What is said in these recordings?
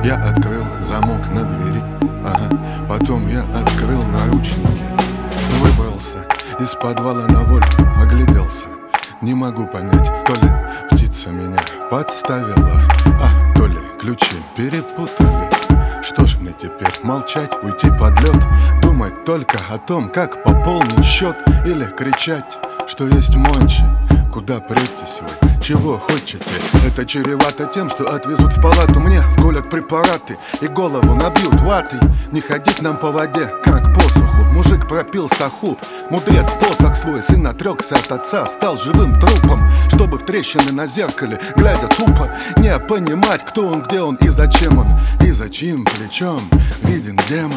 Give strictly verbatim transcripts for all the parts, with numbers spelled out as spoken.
Я открыл замок на двери, ага. Потом я открыл наручники. Выбрался из подвала на волю, огляделся. Не могу понять, то ли птица меня подставила, а то ли ключи перепутали. Что ж мне теперь, молчать, уйти под лед, думать только о том, как пополнить счет, или кричать, что есть мончи? Куда претесь вы? Чего хотите? Это чревато тем, что отвезут в палату, мне вколят препараты и голову набьют ватой. Не ходить нам по воде, как по суху. Мужик пропил саху, мудрец посох свой. Сын отрекся от отца, стал живым трупом, чтобы в трещины на зеркале, глядя тупо, не понимать, кто он, где он и зачем он. И за чьим плечом виден демон.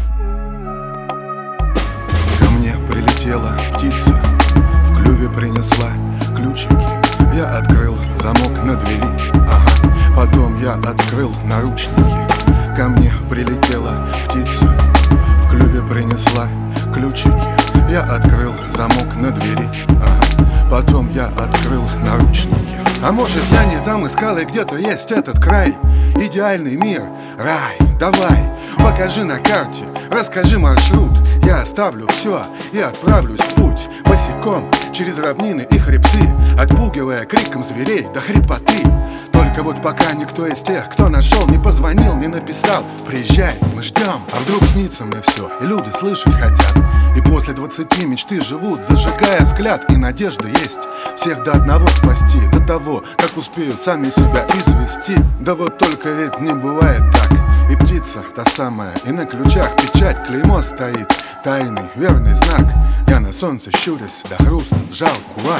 Ко мне прилетела птица, в клюве принесла ключики. Я открыл замок на двери, ага. Потом я открыл наручники. Ко мне прилетела птица, в клюве принесла ключики. Я открыл замок на двери, ага. Потом я открыл наручники. А может, я не там искал, и где-то есть этот край, идеальный мир, рай. Давай, покажи на карте, расскажи маршрут. Я оставлю все и отправлюсь в путь босиком через равнины и хребты, отпугивая криком зверей до хрипоты. Только вот пока никто из тех, кто нашел, не позвонил, не написал: приезжай, мы ждем. А вдруг снится мне все, и люди слышать хотят. И после двадцати мечты живут, зажигая взгляд, и надежда есть всех до одного спасти, до того, как успеют сами себя извести. Да вот только ведь не бывает так. И птица та самая, и на ключах печать, клеймо стоит, тайный верный знак. Я на солнце щурясь до хруста сжал кулак.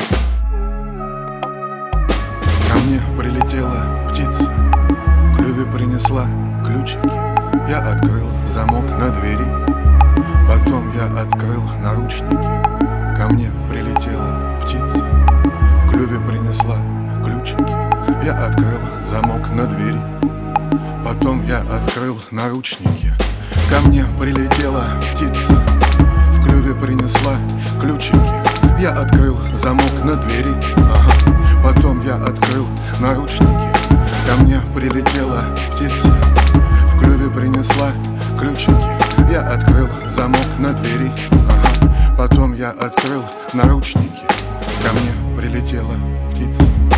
Ко мне прилетела птица, в клюве принесла ключики. Я открыл замок на двери, потом я открыл наручники. Ко мне прилетела птица, в клюве принесла ключики. Я открыл замок на двери, потом я открыл наручники. Ко мне прилетела птица, в клюве принесла ключики. Я открыл замок на двери, ага. Потом я открыл наручники. Ко мне прилетела птица, в клюве принесла ключики. Я открыл замок на двери, ага. Потом я открыл наручники. Ко мне прилетела птица.